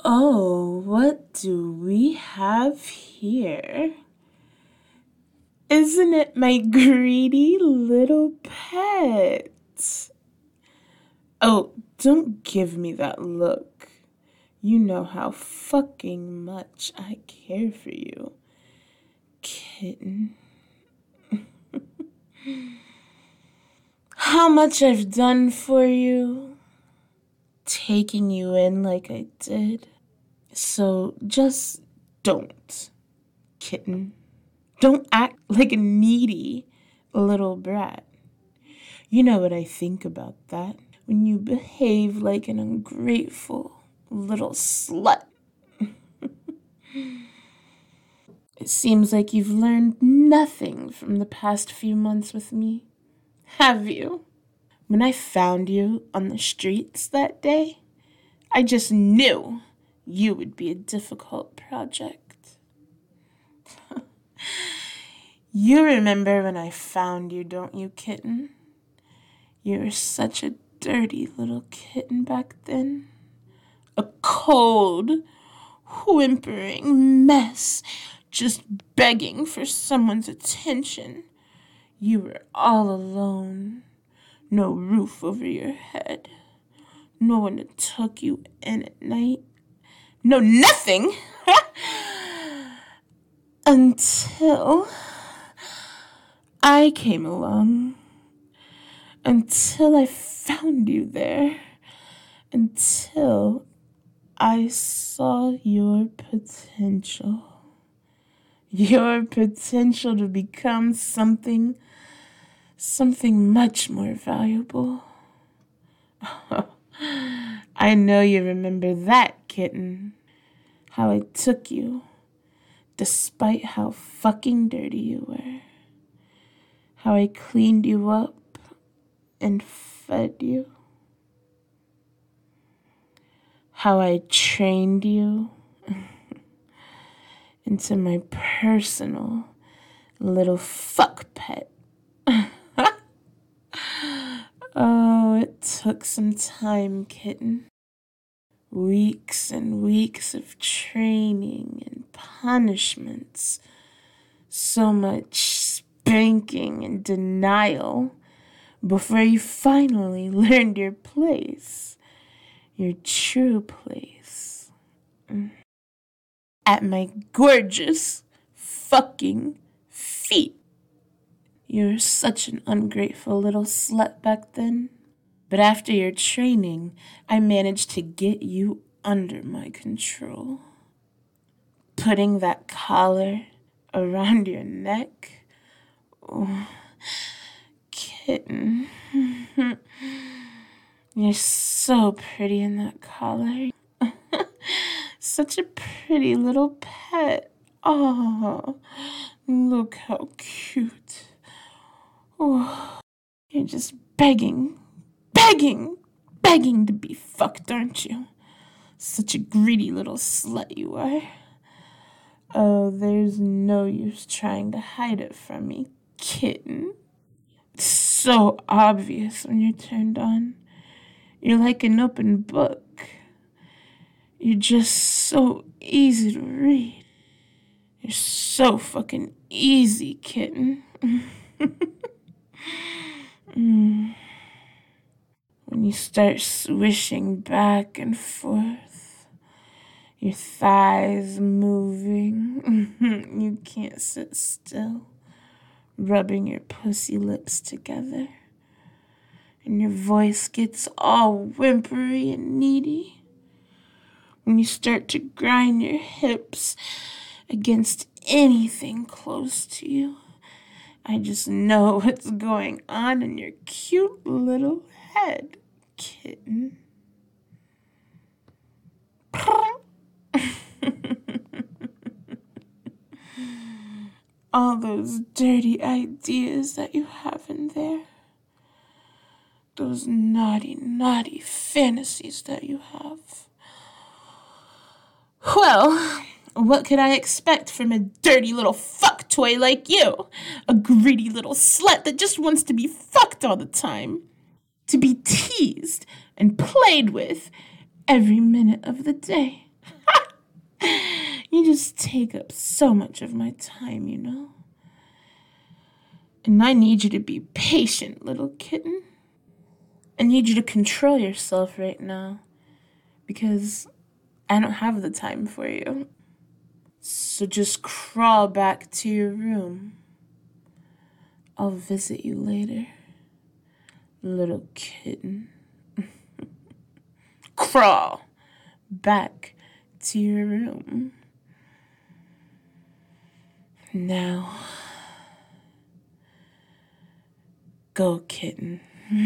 Oh, what do we have here? Isn't it my greedy little pet? Oh, don't give me that look. You know how fucking much I care for you, kitten. How much I've done for you, taking you in like I did. So just don't, kitten. Don't act like a needy little brat. You know what I think about that when you behave like an ungrateful little slut. It seems like you've learned nothing from the past few months with me, have you? When I found you on the streets that day, I just knew you would be a difficult project. You remember when I found you, don't you, kitten? You were such a dirty little kitten back then. A cold, whimpering mess, just begging for someone's attention. You were all alone. No roof over your head. No one to tuck you in at night. No nothing! Until I came along. Until I found you there. Until I saw your potential. Your potential to become something much more valuable. I know you remember that, kitten. How I took you, despite how fucking dirty you were. How I cleaned you up and fed you. How I trained you into my personal little fuck pet. Oh, it took some time, kitten. Weeks and weeks of training and punishments. So much spanking and denial before you finally learned your place. Your true place. At my gorgeous fucking feet. You were such an ungrateful little slut back then. But after your training, I managed to get you under my control. Putting that collar around your neck. Oh, kitten. You're so pretty in that collar. Such a pretty little pet. Oh, look how cute. Oh, you're just begging to be fucked, aren't you? Such a greedy little slut you are. Oh, there's no use trying to hide it from me, kitten. It's so obvious when you're turned on. You're like an open book. You're just so easy to read. You're so fucking easy, kitten. When you start swishing back and forth, your thighs moving, you can't sit still, rubbing your pussy lips together, and your voice gets all whimpery and needy. When you start to grind your hips against anything close to you, I just know what's going on in your cute little head, kitten. All those dirty ideas that you have in there. Those naughty, naughty fantasies that you have. Well, what could I expect from a dirty little fuck toy like you? A greedy little slut that just wants to be fucked all the time. To be teased and played with every minute of the day. You just take up so much of my time, you know? And I need you to be patient, little kitten. I need you to control yourself right now because I don't have the time for you. So just crawl back to your room. I'll visit you later, little kitten. Crawl back to your room. Now, go, kitten.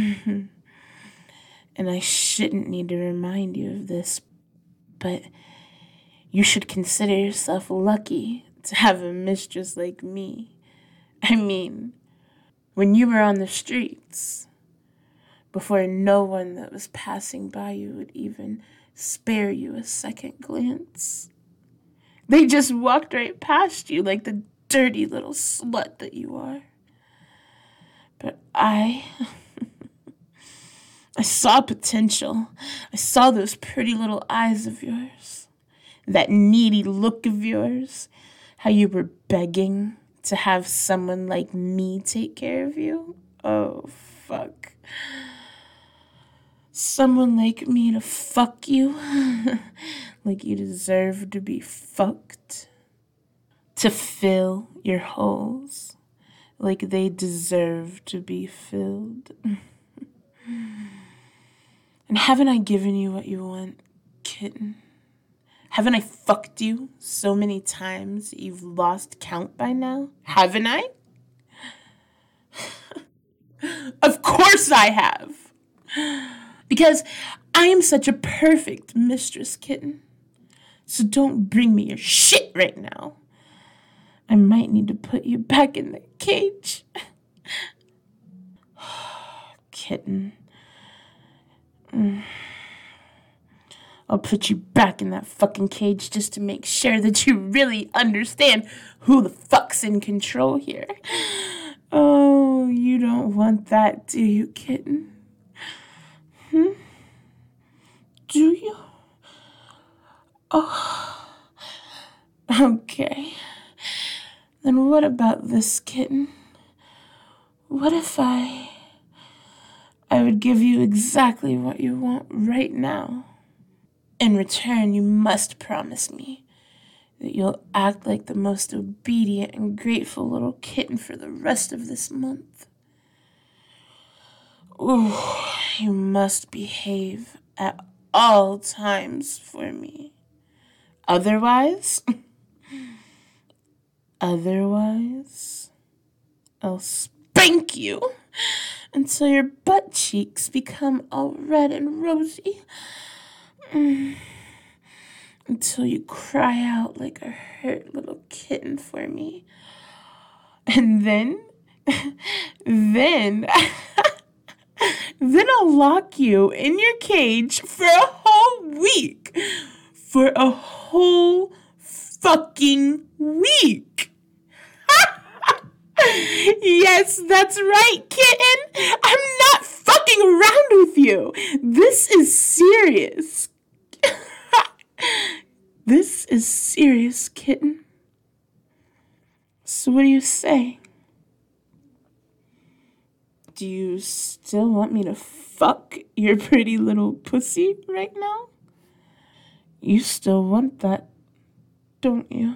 And I shouldn't need to remind you of this, but you should consider yourself lucky to have a mistress like me. I mean, when you were on the streets, before no one that was passing by you would even spare you a second glance, they just walked right past you like the dirty little slut that you are. But I saw potential. I saw those pretty little eyes of yours, that needy look of yours, how you were begging to have someone like me take care of you. Oh, fuck. Someone like me to fuck you like you deserve to be fucked. To fill your holes like they deserve to be filled. And haven't I given you what you want, kitten? Haven't I fucked you so many times that you've lost count by now? Haven't I? Of course I have. Because I am such a perfect mistress, kitten. So don't bring me your shit right now. I might need to put you back in the cage. Kitten. I'll put you back in that fucking cage just to make sure that you really understand who the fuck's in control here. Oh, you don't want that, do you, kitten? Do you? Oh. Okay. Then what about this, kitten? What if I would give you exactly what you want right now? In return, you must promise me that you'll act like the most obedient and grateful little kitten for the rest of this month. Ooh, you must behave at all times for me. Otherwise, I'll spank you until your butt cheeks become all red and rosy. Until you cry out like a hurt little kitten for me. And then I'll lock you in your cage for a whole week. For a whole fucking week. Yes, that's right, kitten. I'm not fucking around with you. This is serious. This is serious, kitten. So what do you say? Do you still want me to fuck your pretty little pussy right now? You still want that, don't you?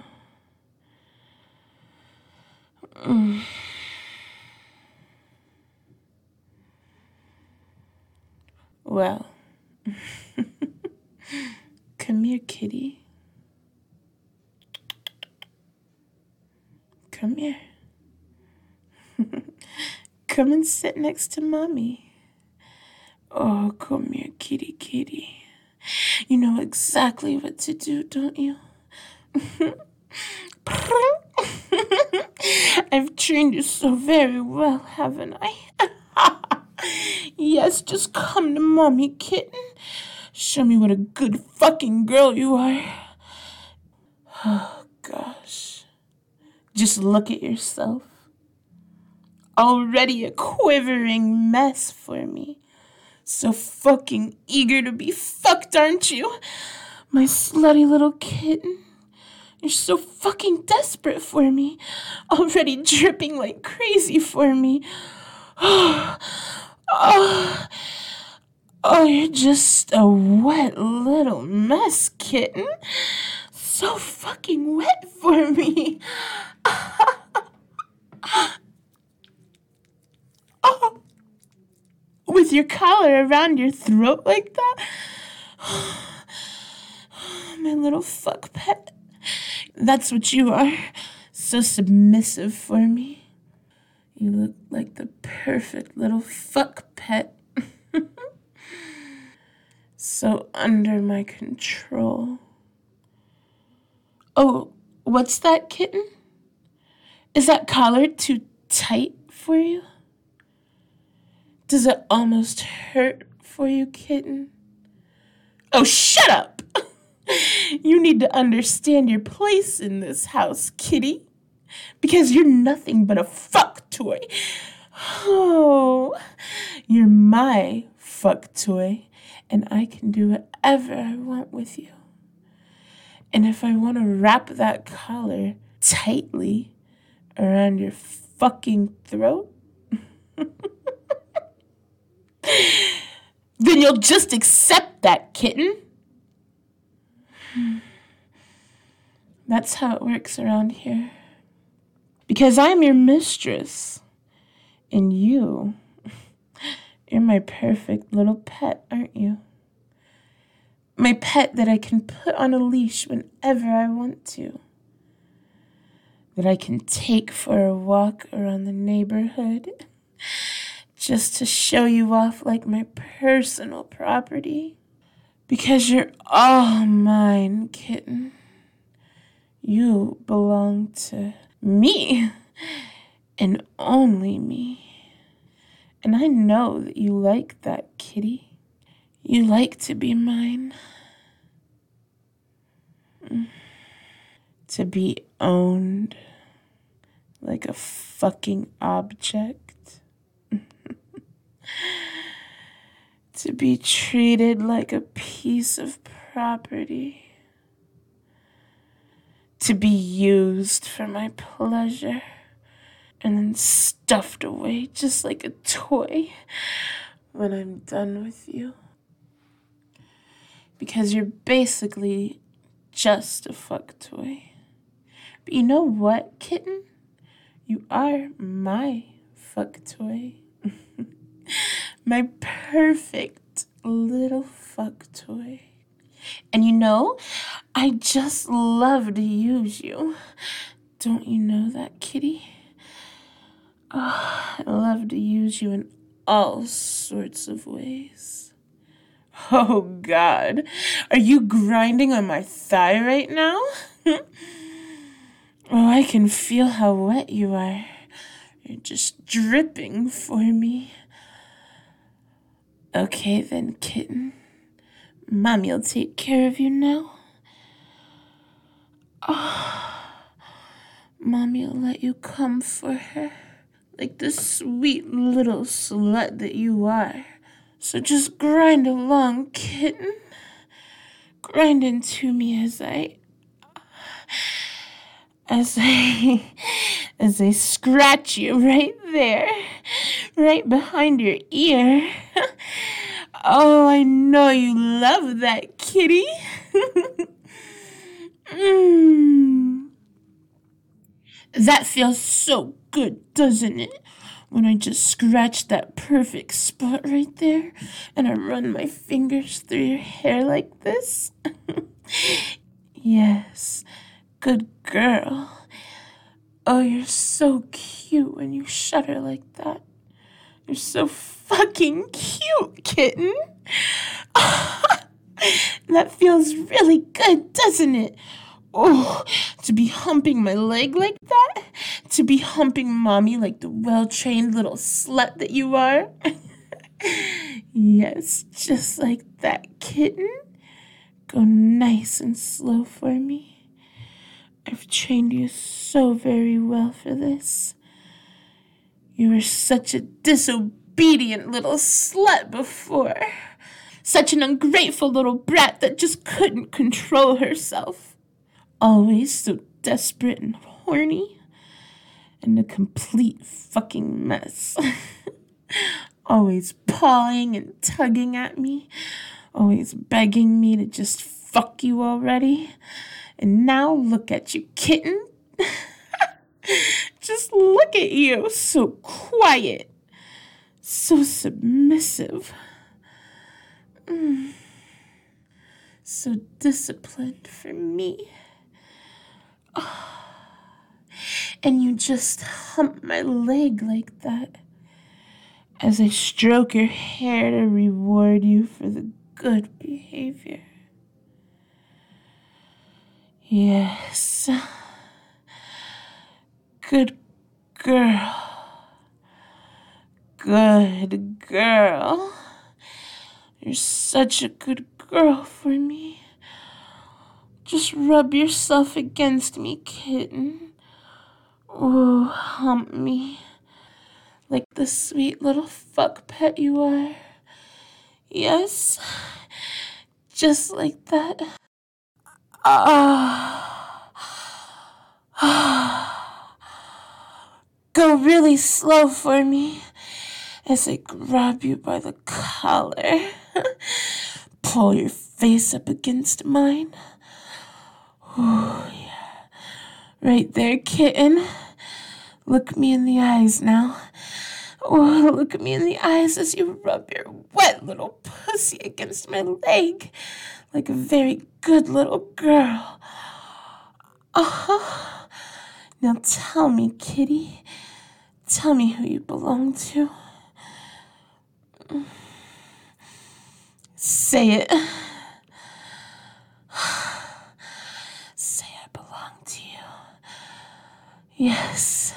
Well, come here, kitty. Come here. Come and sit next to mommy. Oh, come here, kitty, kitty. You know exactly what to do, don't you? I've trained you so very well, haven't I? Yes, just come to mommy, kitten. Show me what a good fucking girl you are. Oh, gosh. Just look at yourself. Already a quivering mess for me. So fucking eager to be fucked, aren't you? My slutty little kitten. You're so fucking desperate for me. Already dripping like crazy for me. Oh, you're just a wet little mess, kitten. So fucking wet for me. Oh, with your collar around your throat like that? My little fuck pet. That's what you are. So submissive for me. You look like the perfect little fuck pet. So under my control. Oh, what's that, kitten? Is that collar too tight for you? Does it almost hurt for you, kitten? Oh, shut up! You need to understand your place in this house, kitty. Because you're nothing but a fuck toy. Oh, you're my fuck toy, and I can do whatever I want with you. And if I want to wrap that collar tightly around your fucking throat, then you'll just accept that, kitten. That's how it works around here. Because I'm your mistress. And you're my perfect little pet, aren't you? My pet that I can put on a leash whenever I want to. That I can take for a walk around the neighborhood. Just to show you off like my personal property. Because you're all mine, kitten. You belong to me. And only me. And I know that you like that, kitty. You like to be mine. To be owned like a fucking object. To be treated like a piece of property. To be used for my pleasure. And then stuffed away just like a toy when I'm done with you. Because you're basically just a fuck toy. But you know what, kitten? You are my fuck toy. My perfect little fuck toy. And you know, I just love to use you. Don't you know that, kitty? Oh, I love to use you in all sorts of ways. Oh, God. Are you grinding on my thigh right now? Oh, I can feel how wet you are. You're just dripping for me. Okay, then, kitten. Mommy'll take care of you now. Oh, Mommy'll let you come for her. Like the sweet little slut that you are. So just grind along, kitten. Grind into me as I scratch you right there. Right behind your ear. Oh, I know you love that, kitty. That feels so good, doesn't it? When I just scratch that perfect spot right there and I run my fingers through your hair like this. Yes, good girl. Oh, you're so cute when you shudder like that. You're so fucking cute, kitten. That feels really good, doesn't it? Oh, to be humping my leg like that? To be humping mommy like the well-trained little slut that you are? Yes, just like that, kitten. Go nice and slow for me. I've trained you so very well for this. You were such a disobedient little slut before. Such an ungrateful little brat that just couldn't control herself. Always so desperate and horny. And a complete fucking mess. Always pawing and tugging at me. Always begging me to just fuck you already. And now look at you, kitten. Just look at you. So quiet. So submissive. So disciplined for me. And you just hump my leg like that as I stroke your hair to reward you for the good behavior. Yes. Good girl. Good girl. You're such a good girl for me. Just rub yourself against me, kitten. Ooh, hump me. Like the sweet little fuck pet you are. Yes. Just like that. Go really slow for me as I grab you by the collar. Pull your face up against mine. Oh, yeah. Right there, kitten. Look me in the eyes now. Oh, look at me in the eyes as you rub your wet little pussy against my leg like a very good little girl. Uh-huh. Now tell me, kitty. Tell me who you belong to. Say it. Say I belong to you. Yes.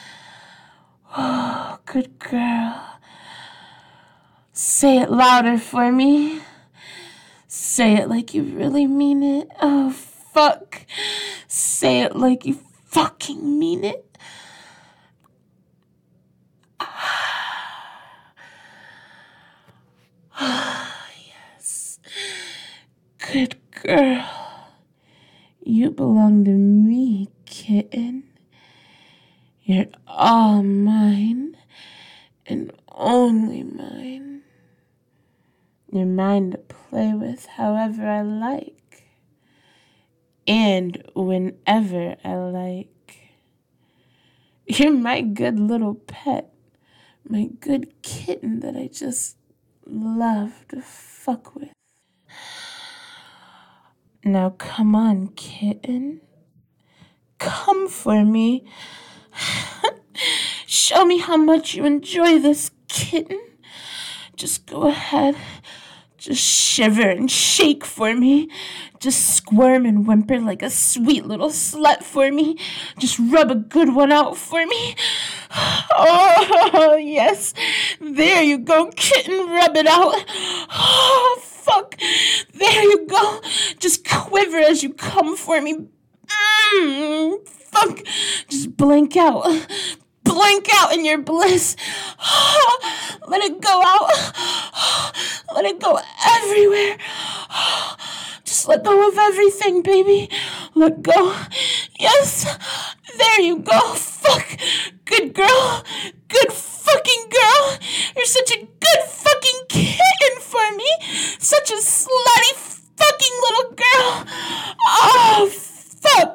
Oh, good girl. Say it louder for me. Say it like you really mean it. Oh, fuck. Say it like you fucking mean it. Yes. Good girl. You belong to me, kitten. You're all mine and only mine. You're mine to play with however I like and whenever I like. You're my good little pet, my good kitten that I just love to fuck with. Now come on, kitten. Come for me. Show me how much you enjoy this, kitten. Just go ahead. Just shiver and shake for me. Just squirm and whimper like a sweet little slut for me. Just rub a good one out for me. Oh, yes. There you go, kitten. Rub it out. Oh, fuck. There you go. Just quiver as you come for me. Fuck. Just blink out. Blink out in your bliss. Let it go out. Let it go everywhere. Just let go of everything, baby. Let go. Yes. There you go. Fuck. Good girl. Good fucking girl. You're such a good fucking kitten for me. Such a slutty fucking little girl. Oh, fuck.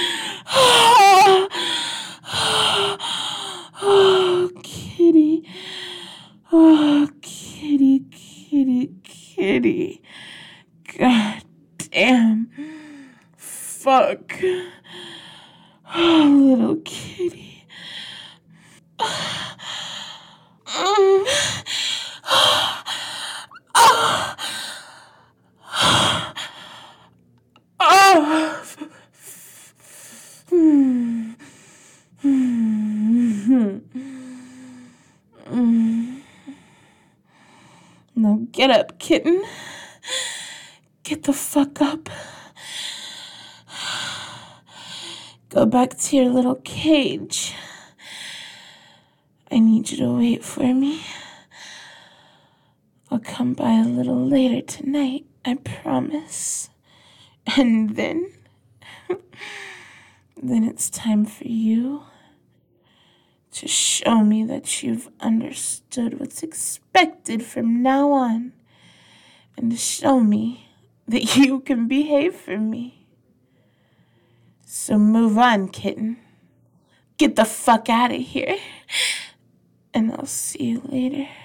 Oh, kitty. Oh, kitty, kitty, kitty. God damn. Fuck. Oh, little kitty. Now get up, kitten. Get the fuck up. Go back to your little cage. I need you to wait for me. I'll come by a little later tonight, I promise. And then Then it's time for you to show me that you've understood what's expected from now on, and to show me that you can behave for me. So move on, kitten. Get the fuck out of here, and I'll see you later.